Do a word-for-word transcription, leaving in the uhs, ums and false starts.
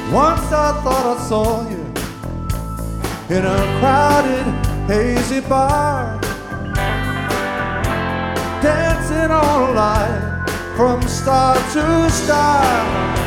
Once I thought I saw you in a crowded, hazy bar, dancing all night from star to star.